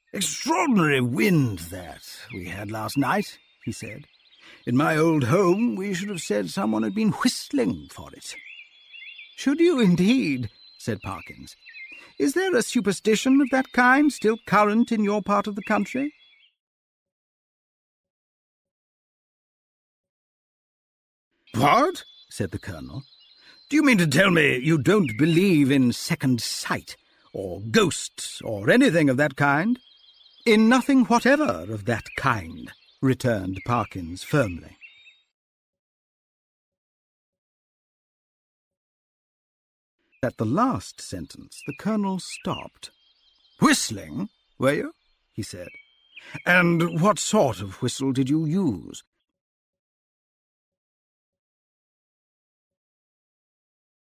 "Extraordinary wind that we had last night," he said. "In my old home we should have said someone had been whistling for it." "Should you indeed?" said Parkins. "Is there a superstition of that kind still current in your part of the country?" "What?" said the Colonel. "Do you mean to tell me you don't believe in second sight, or ghosts, or anything of that kind?" "In nothing whatever of that kind," returned Parkins firmly. At the last sentence the Colonel stopped. "Whistling, were you?" he said. "And what sort of whistle did you use?